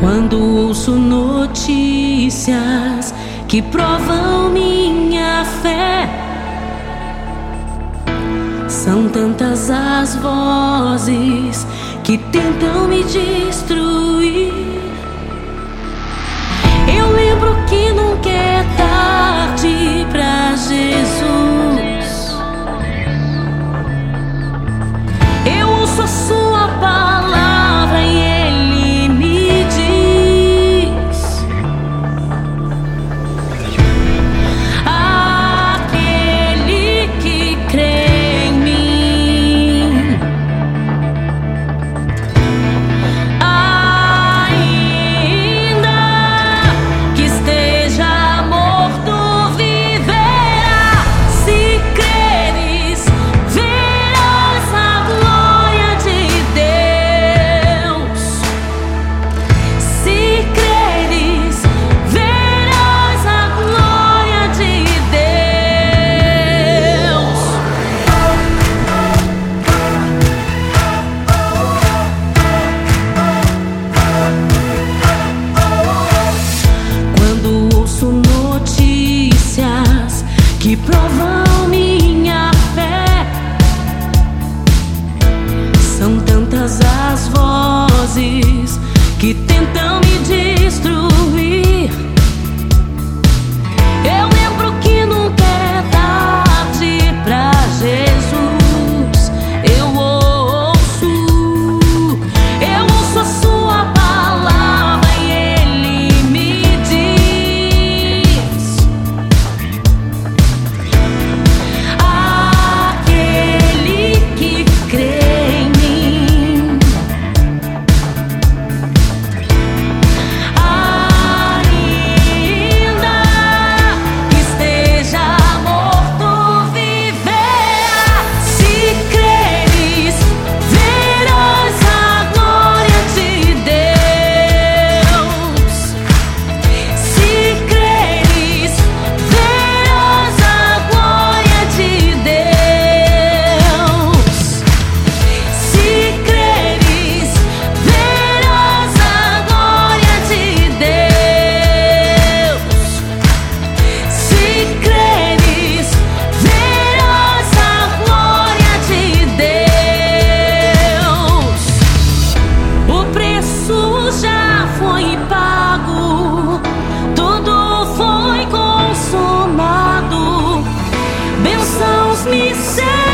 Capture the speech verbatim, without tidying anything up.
Quando ouço notícias que provam minha fé, são tantas as vozes que tentam me destruir. Eu lembro que nunca é tarde pra Jesus. Eu ouço a sua palavra e Ele me diz: aquele que crê em mim, ainda que esteja morto, viverá. Se creres, verás a glória de Deus. Se creres, verás a glória de Deus. Quando ouço notícias que provam minha fé, são tantas as vozes que tentam me destruir. Eu lembro que nunca é tarde pra Jesus. Eu ouço, eu ouço a sua palavra e Ele me diz: aquele que crê em mim, ainda que esteja morto, viverá. Se creres, verás a glória de Deus. Se creres, verás a glória de Deus. Se creres, verás a glória de Deus. Se creres, verás a glória de Deus. O preço já foi pago, tudo foi consumado. Bênçãos me cercam.